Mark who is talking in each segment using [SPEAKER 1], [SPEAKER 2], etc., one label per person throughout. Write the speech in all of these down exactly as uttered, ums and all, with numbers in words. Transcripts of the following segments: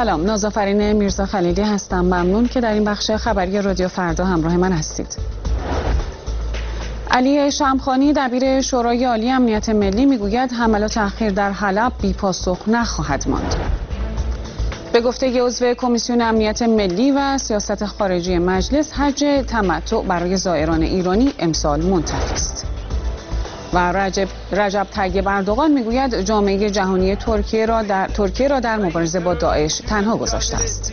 [SPEAKER 1] سلام، نازآفرین میرزا خلیلی هستم. ممنون که در این بخش خبری رادیو فردا همراه من هستید. علی شمخانی دبیر شورای عالی امنیت ملی میگوید حملات اخیر در حلب بی‌پاسخ نخواهد ماند. به گفته عضو کمیسیون امنیت ملی و سیاست خارجی مجلس، حج تمتع برای زائران ایرانی امسال منتفی است. و رجب رجب طیب اردوغان میگوید جامعه جهانی ترکیه را در ترکیه را در مبارزه با داعش تنها گذاشته است.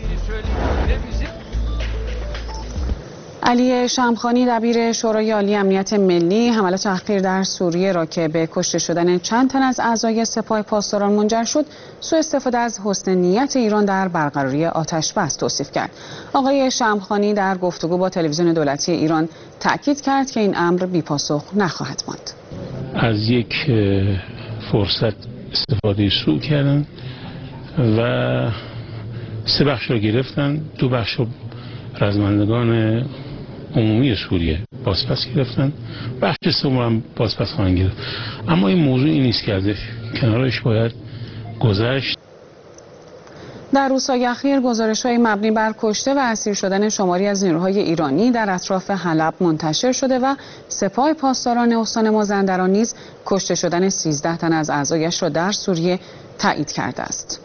[SPEAKER 1] علی شمخانی دبیر شورای عالی امنیت ملی حملات اخیر در سوریه را که به کشته شدن چند تن از اعضای سپاه پاسداران منجر شد، سوء استفاده از حسن نیت ایران در برقراری آتش بس توصیف کرد. آقای شمخانی در گفتگو با تلویزیون دولتی ایران تاکید کرد که این امر بی‌پاسخ نخواهد ماند.
[SPEAKER 2] از یک فرصت استفاده سوء کردن و سه بخش را گرفتن. دو بخش رزمندگان عمومی سوریه بازپس گرفتن، بخش سوم هم بازپس خواهند گرفت. اما این موضوع این نیست که ازش کنارش باید گذشت.
[SPEAKER 1] در روزهای اخیر گزارش‌های مبنی بر کشته و اسیر شدن شماری از نیروهای ایرانی در اطراف حلب منتشر شده و سپاه پاسداران استان مازندران نیز کشته شدن سیزده تن از اعضایش را در سوریه تایید کرده است.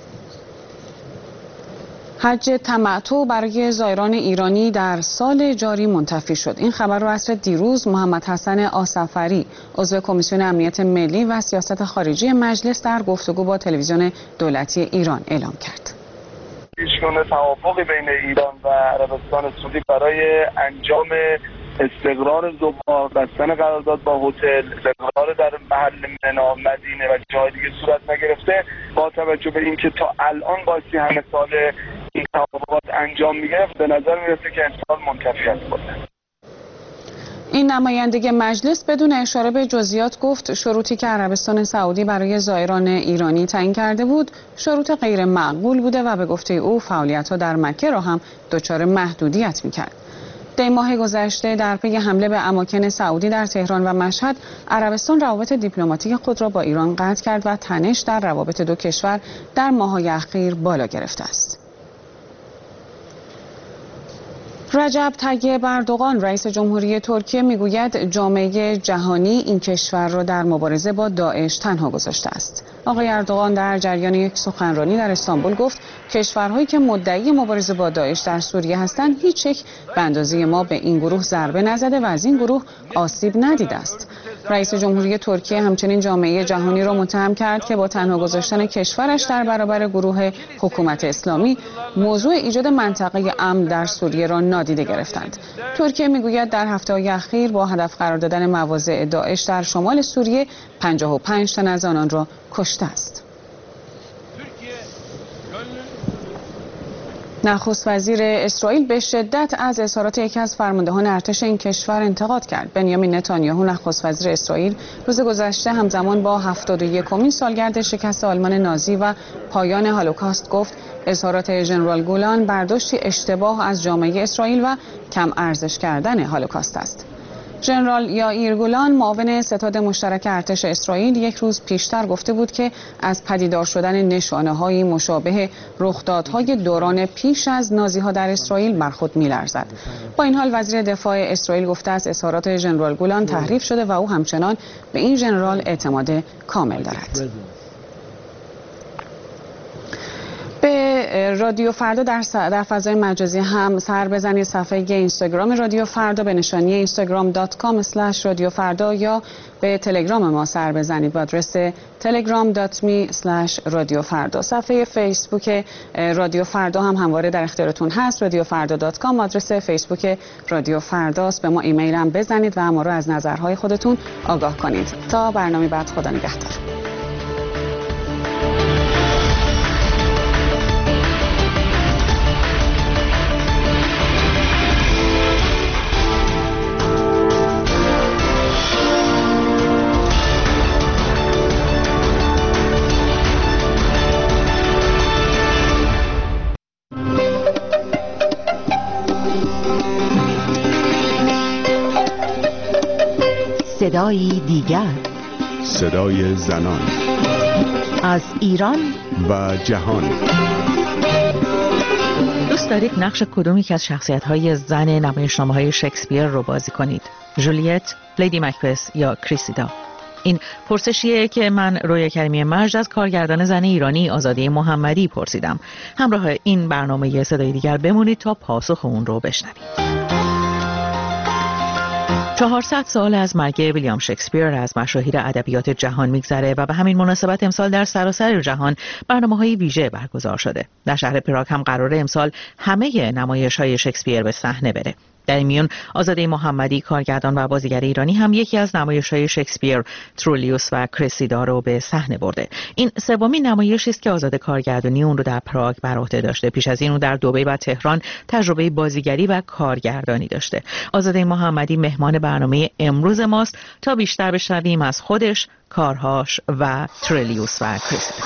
[SPEAKER 1] حج تمتع برای زائران ایرانی در سال جاری منتفی شد. این خبر را عصر دیروز محمد حسن آصفری، عضو کمیسیون امنیت ملی و سیاست خارجی مجلس، در گفتگو با تلویزیون دولتی ایران اعلام کرد.
[SPEAKER 3] هیچگونه توافقی بین ایران و عربستان سعودی برای انجام استقرار زوار، بستن قرارداد با هتل، استقرار در محل منا، مدینه و جای دیگه صورت نگرفته. با توجه به اینکه تا الان بایستی همه سال این توافقات انجام میگرفت، به نظر میرسه که امسال منتفی است.
[SPEAKER 1] این نمایندگی مجلس بدون اشاره به جزئیات گفت شروطی که عربستان سعودی برای زائران ایرانی تعیین کرده بود شروط غیر معقول بوده و به گفته او فعالیت‌ها در مکه را هم دچار محدودیت می‌کرد. دی ماه گذشته در پی حمله به اماکن سعودی در تهران و مشهد، عربستان روابط دیپلماتیک خود را با ایران قطع کرد و تنش در روابط دو کشور در ماه‌های اخیر بالا گرفته است. رجب طیب اردوغان رئیس جمهوری ترکیه میگوید جامعه جهانی این کشور را در مبارزه با داعش تنها گذاشته است. آقای اردوغان در جریان یک سخنرانی در استانبول گفت کشورهایی که مدعی مبارزه با داعش در سوریه هستند هیچ یک به اندازه ما به این گروه ضربه نزده و از این گروه آسیب ندیده است. رئیس جمهوری ترکیه همچنین جامعه جهانی را متهم کرد که با تنها گذاشتن کشورش در برابر گروه حکومت اسلامی موضوع ایجاد منطقه امن در سوریه را نادیده گرفتند. ترکیه میگوید در هفته‌های اخیر با هدف قرار دادن مواضع داعش در شمال سوریه پنجاه و پنج تن از آنان را کشته است. نخست وزیر اسرائیل به شدت از اظهارات یکی از فرماندهان ارتش این کشور انتقاد کرد. بنیامین نتانیاهو نخست وزیر اسرائیل روز گذشته همزمان با هفتاد و یکمین سالگرد شکست آلمان نازی و پایان هولوکاست گفت اظهارات ژنرال گولان برداشتی اشتباه از جامعه اسرائیل و کم ارزش کردن هولوکاست است. ژنرال یائیر گولان معاون ستاد مشترک ارتش اسرائیل یک روز پیشتر گفته بود که از پدیدار شدن نشانه‌های مشابه رخدادهای دوران پیش از نازی‌ها در اسرائیل بر خود می‌لرزد. با این حال وزیر دفاع اسرائیل گفته است اظهارات ژنرال گولان تحریف شده و او همچنان به این ژنرال اعتماد کامل دارد. به رادیو فردا در, در فضای مجازی هم سر بزنید. صفحه اینستاگرام رادیو فردا به نشانی اینستاگرام دات کام اسلش رادیو فردا یا به تلگرام ما سر بزنید با آدرس تلگرام دات می اسلش رادیو فردا. صفحه فیسبوک رادیو فردا هم همواره در اختیارتون هست، رادیو فردا دات کام آدرس فیسبوک رادیو فرداست. به ما ایمیل هم بزنید و ما رو از نظرهای خودتون آگاه کنید. تا برنامه بعد، خدا نگهدار.
[SPEAKER 4] صدایی دیگر،
[SPEAKER 5] صدای زنان
[SPEAKER 4] از ایران
[SPEAKER 5] و جهان. دارید نقش کدومی که از شخصیت‌های زن نمایشنامه‌های شکسپیر رو بازی کنید؟ جولیت، لیدی مکبث یا کریسیدا؟ این پرسشیه که من رویا کریمی مجد از کارگردان زن ایرانی آزاده محمدی پرسیدم. همراه این برنامه صدای دیگر بمونید تا پاسخ اون رو بشنوید. چهارصد سال از مرگ ویلیام شکسپیر از مشاهیر ادبیات جهان میگذره و به همین مناسبت امسال در سراسر جهان برنامه‌های ویژه برگزار شده. در شهر پراگ هم قراره امسال همه نمایش‌های شکسپیر به صحنه بره. در این میون آزاده محمدی کارگردان و بازیگر ایرانی هم یکی از نمایش‌های شکسپیر ترولیوس و کریسیدا رو به صحنه برده. این سومین نمایشی است که آزاده کارگردانی اون رو در پراگ بر عهده داشته. پیش از این اون در دبی و تهران تجربه بازیگری و کارگردانی داشته. آزاده محمدی مهمان برنامه امروز ماست تا بیشتر بشنویم از خودش، کارهاش و ترولیوس و کریسیدا.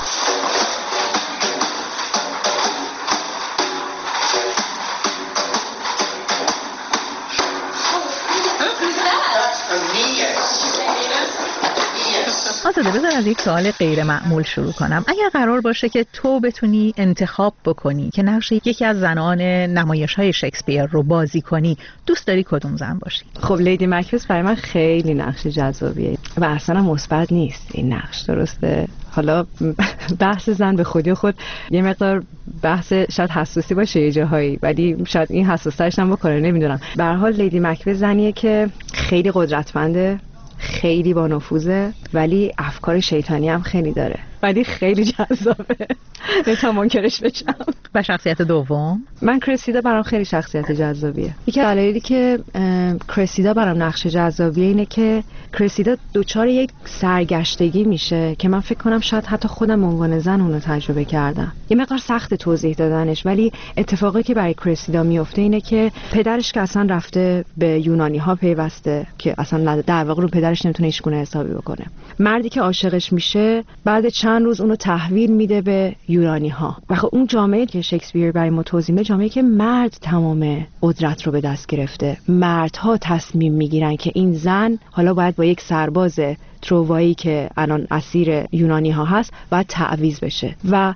[SPEAKER 5] آزاده بذار از یک سوال غیر معمول شروع کنم. اگر قرار باشه که تو بتونی انتخاب بکنی که نقش یکی از زنان نمایش‌های شکسپیر رو بازی کنی، دوست داری کدوم زن باشی؟
[SPEAKER 6] خب لیدی مکبث برای من خیلی نقش جذابیه و اصلا مثبت نیست این نقش، درسته؟ حالا بحث زن به خودی خود یه مقدار بحث شاید حساسی باشه یه جاهایی، ولی شاید این حساسیتش هم بکنه، نمیدونم. به هر حال لیدی مکبث زنیه که خیلی قدرتمنده، خیلی با نفوذه، ولی افکار شیطانی هم خیلی داره، ولی خیلی جذابه. نتا منکرش بشم.
[SPEAKER 5] و شخصیت دوم؟
[SPEAKER 6] من کریسیدا برام خیلی شخصیت جذابیه. یکی از دلایلی که کریسیدا برام نقش جذابیه اینه که کریسیدا دوچار یک سرگشتگی میشه که من فکر کنم شاید حتی خودم عنوان زن اونو تجربه کردم. یه مقدار سخت توضیح دادنش، ولی اتفاقی که برای کریسیدا میفته اینه که پدرش که اصلا رفته به یونانی ها پیوسته که اصلا در واقع رو پدرش نمیتونه هیچ گونه حسابی بکنه. مردی که عاشقش میشه بعد چند روز اونو تحویل میده به یونانی ها. و خب اون جامعه که شکسپیر برای ما توضیح میده جامعه که مرد تمام قدرت رو به دست گرفته. مردها تصمیم میگیرن که این زن حالا باید با یک سرباز تروایی که الان اسیر یونانی ها هست باید تعویض بشه و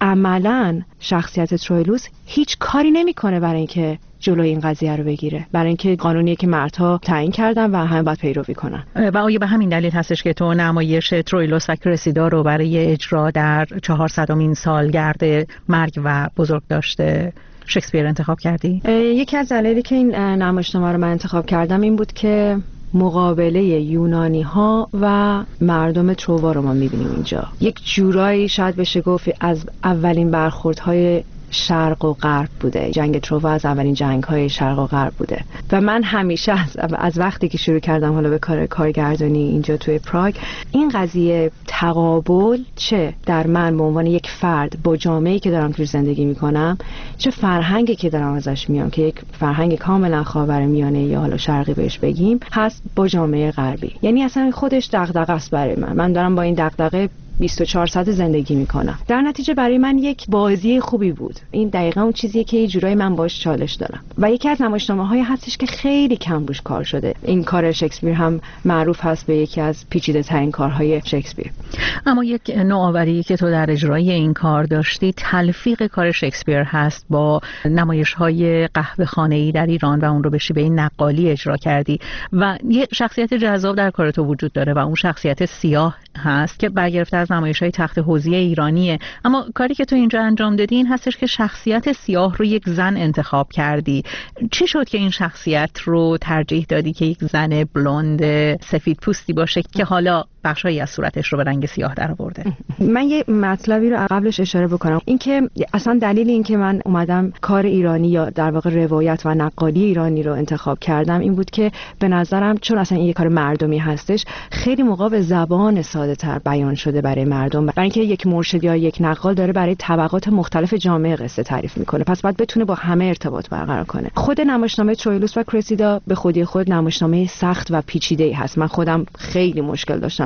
[SPEAKER 6] عملاً شخصیت ترویلوس هیچ کاری نمیکنه برای اینکه جلوی این قضیه رو بگیره، برای اینکه قانونیه که مردها تعیین کردن و همه باید پیروی کنن.
[SPEAKER 5] و آیا به همین دلیل هستش که تو نمایش ترویلوس و کریسیدا رو برای اجرا در چهارصدمین سالگرد مرگ و بزرگداشت شکسپیر انتخاب کردی؟
[SPEAKER 6] یکی از دلایلی که این نمایشنامه رو من انتخاب کردم این بود که مقابله یونانی ها و مردم تروا رو ما میبینیم اینجا. یک جورایی شاید بشه گفت از اولین برخوردهای شرق و غرب بوده. جنگ تروا از اولین جنگ‌های شرق و غرب بوده و من همیشه از, از وقتی که شروع کردم حالا به کار کارگردانی اینجا توی پراگ، این قضیه تقابل چه در من به عنوان یک فرد با جامعه‌ای که دارم توی زندگی میکنم، چه فرهنگی که دارم ازش میام که یک فرهنگ کاملا خاورمیانه یا حالا شرقی بهش بگیم هست با جامعه غربی. یعنی اصلا خودش دغدغه است برای من. من دارم با این دغدغه بیست و چهار ساعت زندگی میکنم. در نتیجه برای من یک بازی خوبی بود. این دقیقاً اون چیزیه که یه جورایی من باش چالش دارم و یکی از نمایشنامه‌های هستش که خیلی کم روش کار شده. این کار شکسپیر هم معروف هست به یکی از پیچیده ترین کارهای شکسپیر.
[SPEAKER 5] اما یک نوآوری که تو در اجرای این کار داشتی تلفیق کار شکسپیر هست با نمایش‌های قهوه‌خانه‌ای در ایران و اون رو به شیوه نقالی اجرا کردی و یه شخصیت جذاب در کار تو وجود داره و اون شخصیت سیاه هست که برگرفته از نمایش‌های تخت حوضی ایرانیه. اما کاری که تو اینجا انجام دادی این هستش که شخصیت سیاه رو یک زن انتخاب کردی. چی شد که این شخصیت رو ترجیح دادی که یک زن بلوند سفید پوستی باشه که حالا بخشایی از صورتش رو به رنگ سیاه درآورده؟
[SPEAKER 6] من یه مطلبی رو قبلش اشاره بکنم، اینکه اصلا دلیل این که من اومدم کار ایرانی یا در واقع روایت و نقالی ایرانی رو انتخاب کردم این بود که به نظرم چون اصلا این یه کار مردمی هستش خیلی موقع به زبان ساده تر بیان شده برای مردم، برای اینکه یک مرشد یا یک نقال داره برای طبقات مختلف جامعه قصه تعریف میکنه، پس باید بتونه با همه ارتباط برقرار کنه. خود نمایشنامه ترویلوس و کریسیدا به خودی خود نمایشنامه سخت و پیچیده‌ای هست. من خودم خیلی مشکل داشتم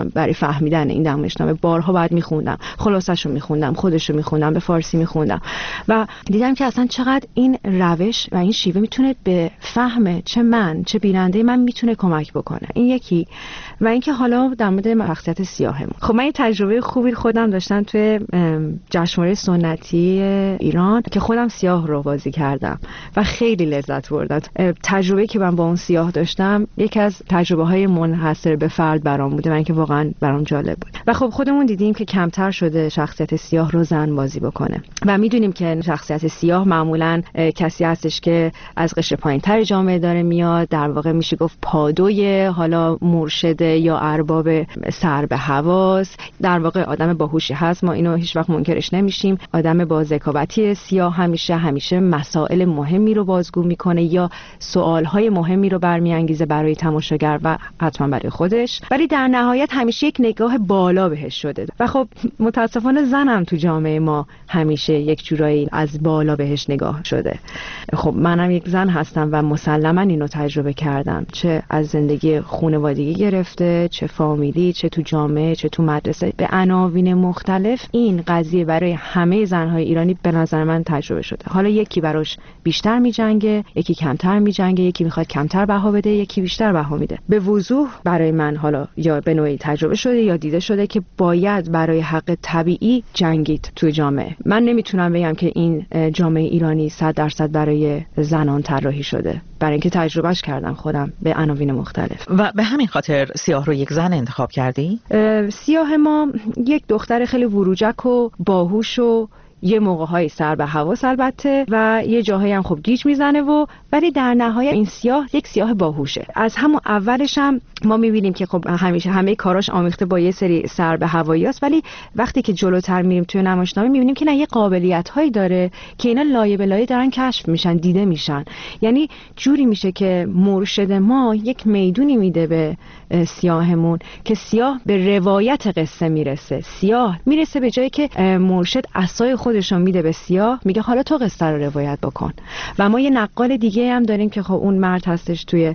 [SPEAKER 6] برای فهمیدن این نمایشنامه. بارها بعد میخوندم، خلاصش رو میخوندم، خودش رو میخوندم، به فارسی میخوندم و دیدم که اصلا چقدر این روش و این شیوه میتونه به فهم چه من چه بیننده من میتونه کمک بکنه. این یکی. و اینکه حالا در مورد شخصیت سیاهمون، خب من یه تجربه خوبی خودم داشتم توی جشنواره سنتی ایران که خودم سیاه رو بازی کردم و خیلی لذت بردم. تجربه‌ای که من با اون سیاه داشتم یکی از تجربه‌های منحصر به فرد برام بوده و اینکه واقعا برام جالب بود. و خب خودمون دیدیم که کمتر شده شخصیت سیاه رو زن بازی بکنه و میدونیم که شخصیت سیاه معمولاً کسی هستش که از قشر پایین‌تر جامعه داره میاد، در واقع میشه گفت پادوی حالا مرشد یا ارباب سر به حواس، در واقع آدم باهوشی هست، ما اینو هیچ وقت منکرش نمیشیم. آدم با ذکاوتی سیاه همیشه همیشه مسائل مهمی رو بازگو میکنه یا سوالهای مهمی رو برمیانگیزه برای تماشاگر و حتما برای خودش، ولی در نهایت همیشه یک نگاه بالا بهش شده و خب متاسفانه زنم تو جامعه ما همیشه یک جورایی از بالا بهش نگاه شده. خب منم یک زن هستم و مسلما اینو تجربه کردم، چه از زندگی خانوادگی گرفته، چه فامیلی، چه تو جامعه، چه تو مدرسه، به عناوین مختلف این قضیه برای همه زنهای ایرانی به نظر من تجربه شده. حالا یکی براش بیشتر میجنگه، یکی کمتر میجنگه، یکی میخواد کمتر بها بده، یکی بیشتر بها میده. به وضوح برای من حالا یا به نوعی تجربه شده یا دیده شده که باید برای حق طبیعی جنگید تو جامعه. من نمیتونم بگم که این جامعه ایرانی صد درصد برای زنان طراحی شده، برای اینکه تجربهش کردم خودم به عناوین مختلف.
[SPEAKER 5] و به همین خاطر سیاه رو یک زن انتخاب کردی؟
[SPEAKER 6] سیاه ما یک دختر خیلی وروجک و باهوش و یه موقع‌های سر به حواس البته و یه جاهایی هم خب گیج میزنه و ولی در نهایت این سیاه یک سیاه باهوشه. از همون اولش هم ما میبینیم که خب همیشه همه کاراش آمیخته با یه سری سر به هواییاست، ولی وقتی که جلوتر میریم توی نمایشنامه میبینیم که نه، یه قابلیت‌هایی داره که اینا لایه به لایه دارن کشف میشن، دیده میشن. یعنی جوری میشه که مرشد ما یک میدونی میده به سیاهمون که سیاه به روایت قصه میرسه. سیاه میرسه به جایی که مرشد عصای خودش رو میده به سیاه، میگه حالا تو قصه رو روایت بکن. و ما یه نقال دیگه هم داریم که خب اون مرد هستش توی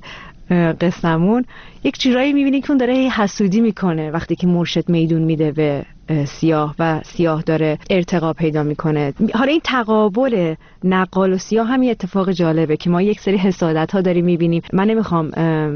[SPEAKER 6] قصه‌مون، یک چیزایی میبینی که اون داره حسودی میکنه وقتی که مرشد میدون میده به سیاه و سیاه داره ارتقا پیدا میکنه. حالا این تقابل نقال و سیاه هم یه اتفاق جالبه که ما یک سری حسادت ها داریم میبینیم. من نمیخوام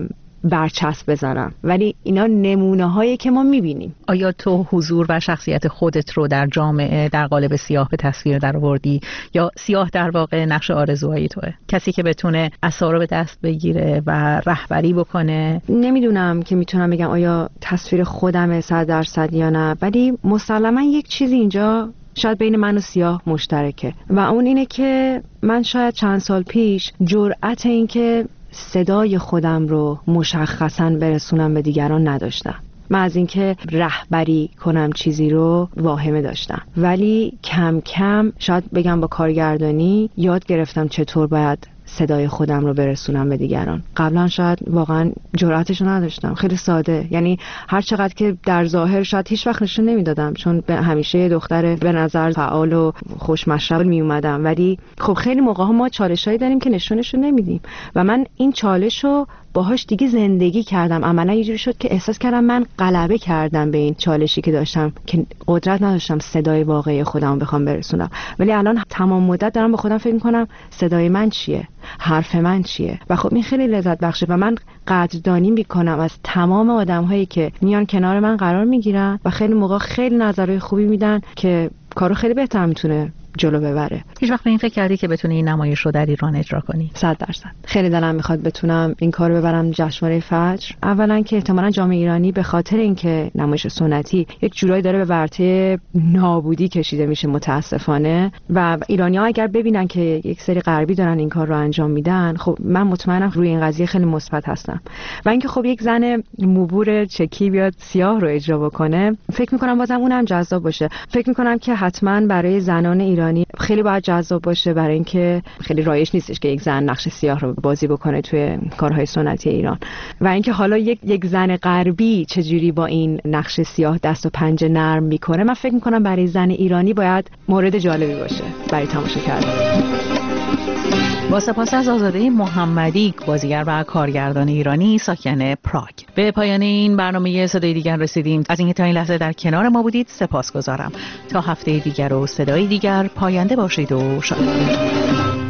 [SPEAKER 6] برچسب بزنم ولی اینا نمونه هایی که ما میبینیم.
[SPEAKER 5] آیا تو حضور و شخصیت خودت رو در جامعه در قالب سیاه به تصویر در آوردی یا سیاه در واقع نقش آرزوهای توه؟ کسی که بتونه عصا رو به دست بگیره و رهبری بکنه؟
[SPEAKER 6] نمیدونم که میتونم بگم آیا تصویر خودمه صد درصد یا نه، ولی مسلما یک چیزی اینجا شاید بین من و سیاه مشترکه و اون اینه که من شاید چند سال پیش جرأت این که صدای خودم رو مشخصاً برسونم به دیگران نداشتم. من از اینکه رهبری کنم چیزی رو واهمه داشتم، ولی کم کم شاید بگم با کارگردانی یاد گرفتم چطور باید صدای خودم رو برسونم به دیگران. قبلا شاید واقعا جرأتش رو نداشتم، خیلی ساده، یعنی هر چقدر که در ظاهر شاید هیچ وقت نشون نمیدادم چون به همیشه دختر به نظر فعال و خوشمشرب می اومدم، ولی خب خیلی موقع ها ما چالشایی داریم که نشونش رو نمیدیم و من این چالش رو باهاش دیگه زندگی کردم. عملا یه جوری شد که احساس کردم من غلبه کردم به این چالشی که داشتم که قدرت نداشتم صدای واقعی خودم رو بخوام برسونم، ولی الان تمام مدت دارم با خودم فکر میکنم صدای من چیه، حرف من چیه و خب این خیلی لذت بخشه و من قدردانی میکنم از تمام آدم‌هایی که میان کنار من قرار میگیرن و خیلی موقع خیلی نظرهای خوبی میدن که کارو خیلی بهتر میتونه جلو ببره.
[SPEAKER 5] هیچ وقت به این فکر کردی که بتونی این نمایش رو در ایران اجرا کنی؟
[SPEAKER 6] صد درصد. خیلی دلم میخواد بتونم این کارو ببرم جشنواره فجر. اولا که احتمالاً جامعه ایرانی به خاطر اینکه نمایش سنتی یک جورایی داره به ورطه نابودی کشیده میشه متاسفانه و ایرانی‌ها اگر ببینن که یک سری غربی دارن این کار رو انجام میدن، خب من مطمئنم روی این قضیه خیلی مثبت هستم. و اینکه خب یک زن موبور چکی بیاد سیاه رو اجرا بکنه، فکر میکنم بازم اونم جذاب باشه. فکر میکنم که حتما برای زنان ایرانی خیلی باید جذاب باشه، برای اینکه خیلی رایج نیستش که یک زن نقش سیاه رو بازی بکنه توی کارهای سنتی ایران و اینکه حالا یک یک زن غربی چجوری با این نقش سیاه دست و پنجه نرم میکنه، من فکر میکنم برای زن ایرانی باید مورد جالبی باشه برای تماشا کردن.
[SPEAKER 5] با با سپاس از آزاده محمدی، بازیگر و کارگردان ایرانی ساکن پراگ. به پایان این برنامه صدای دیگر رسیدیم. از اینکه تا این لحظه در کنار ما بودید سپاسگزارم. تا هفته دیگر و صدای دیگر، پاینده باشید و شاد باشید.